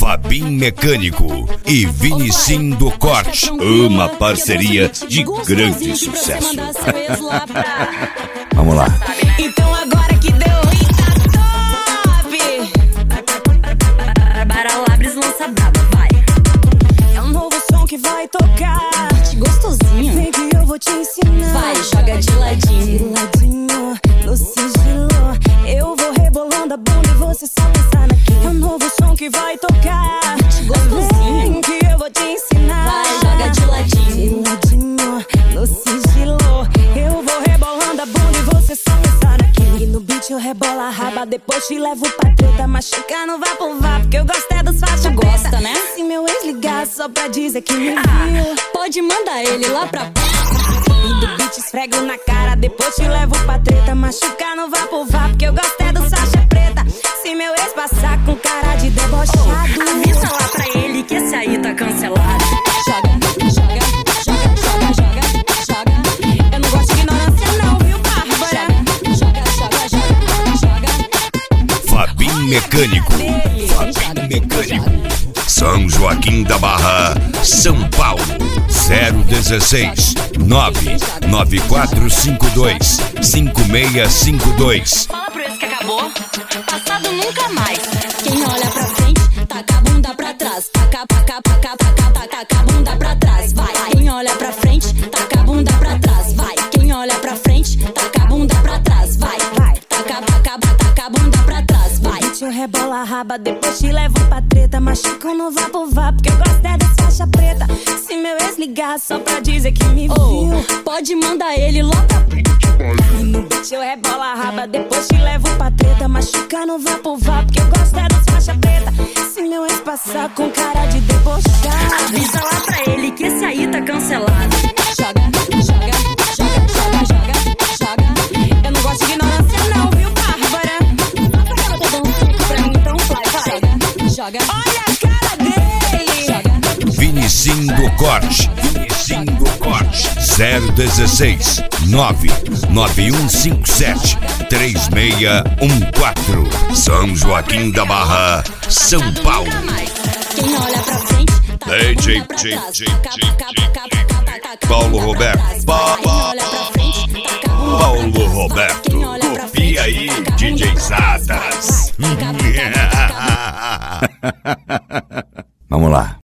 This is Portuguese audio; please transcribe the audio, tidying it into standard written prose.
Fabim Mecânico e Vinicim do Corte. Uma parceria de grande sucesso. Vamos lá. Então agora que deu ruim tá top. Baralabres lança braba, vai. É um novo som que vai tocar. Gostosinho. Vem que eu vou te ensinar. Vai, joga de ladinho. De ladinho, no sigilo. Eu vou rebolando a bunda e você só pensar naquilo. É um novo som que vai tocar. Gostosinho. Vem que eu vou te ensinar. Vai, joga de ladinho. De ladinho, no sigilo. Eu vou rebolando a bunda e você só pensar naquilo. E no beat eu rebolo a raba, depois te levo pra treta. Machucando vá pro vá, porque eu gosto é dos faixa preta. Gosta, né? Se meu ex ligar só pra dizer que me viu, pode mandar ele lá pra e do beat esfrego na cara, depois te levo pra treta. Machucar não vá pro vá, porque eu gosto é do faixa preta. Se meu ex passar com cara de debochado, avisa lá pra ele que esse aí tá cancelado. Joga, joga, joga, joga, joga, joga. Eu não gosto de ignorância não, viu, Bárbara? Joga, joga, joga, joga. Fabim Mecânico. Fabim Mecânico. São Joaquim da Barra, São Paulo. 016 99452 5652. Fala pro ex que acabou, passado nunca mais. Quem olha pra frente, taca a bunda pra trás. Taca a bunda pra trás, vai. Quem olha pra frente, taca a bunda pra trás, vai. Quem olha pra frente, taca a bunda pra trás, vai. Taca a bunda pra trás, vai. Eu rebolo a raba, depois te levo pra treta. Machuca não vá pro vá, porque eu gosto é das faixa preta. Se meu ex ligar só pra dizer que me viu, pode mandar ele lá pra e no beat eu rebolo a raba, depois te levo pra treta. Machuca não vá pro vá, porque eu gosto é das faixa preta. Se meu ex passar com cara de debochado, avisa lá pra ele que esse aí tá cancelado. Joga, joga, joga, joga, joga, joga. Eu não gosto de ignorância não, viu, Bárbara? Pra mim então vai, vai. Joga, olha a cara dele. Joga. Vinicim do Corte. Vinicim do Corte. 016 99157 3614. São Joaquim da Barra, São Paulo. Quem olha pra frente, DJ Paulo Roberto. Paulo Roberto. Copia aí, DJ Zadas. Vamos lá.